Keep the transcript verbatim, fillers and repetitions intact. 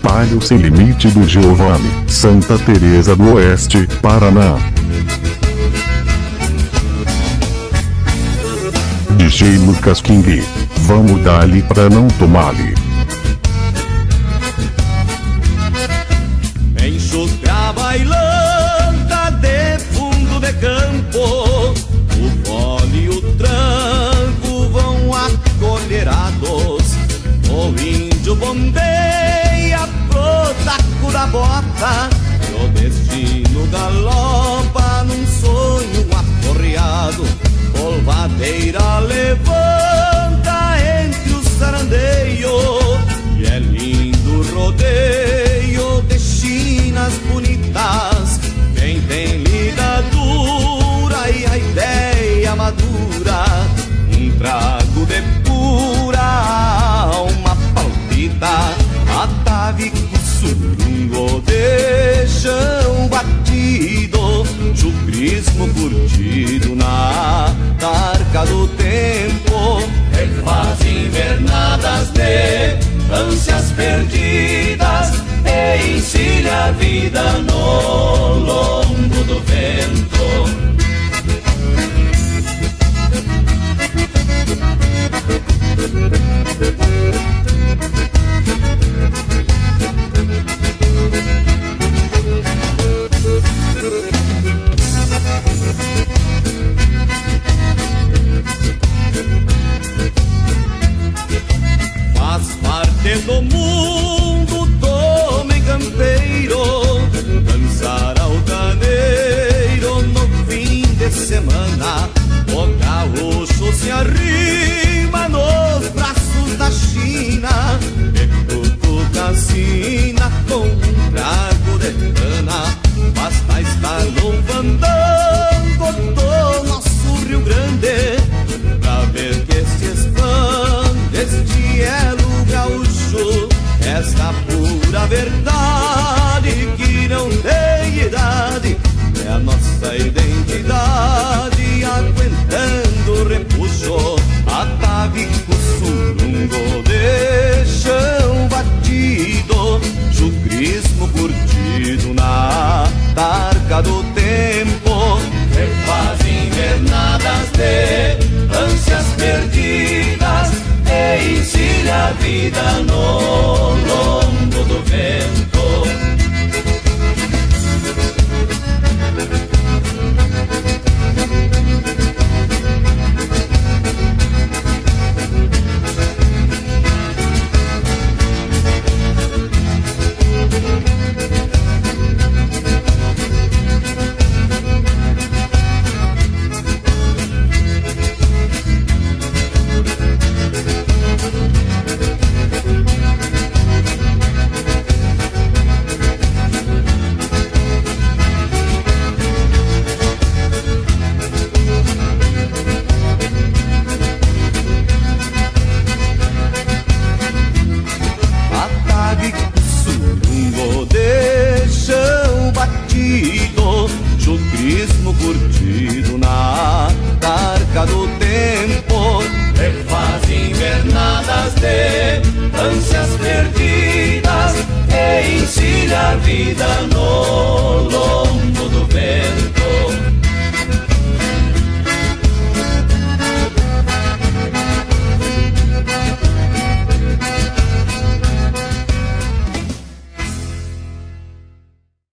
Trabalho Sem Limite do Giovanni, Santa Teresa do Oeste, Paraná. D J Lucas King, vamos dar-lhe pra não tomar-lhe. Enxuta bailanta de fundo de campo, o fole e o tranco vão acolherados. O índio bombeia pro taco da bota, e o destino galopa num sonho aporreado. Polvadeira levanta entre os sarandeios, e é lindo rodeio de chinas bonitas. Quem tem lida dura e a ideia madura, um trago de pura alma palpita. Atavico surungo de chão batido, chucrismo curtido na tarca do tempo. Refaz invernadas de ânsias perdidas e encilha a vida no lombo do vento. Faz parte do mundo do homem campeiro dançar altaneiro no fim de semana. O gaúcho se arrima nos braços da China e cutuca a sina com um trago de cana. Basta estar no fandango do nosso Rio Grande pra ver que se expande este elo gaúcho, esta pura verdade que não tem idade. É a nossa identidade aguentando o repuxo. Atavico surungo de chão batido, chucrismo curtido na tarca do tempo. Refaz invernadas de ânsias perdidas e encilha a vida no lombo do vento. Chucrismo curtido na tarca do tempo. Refaz invernadas de ânsias perdidas e encilha a vida no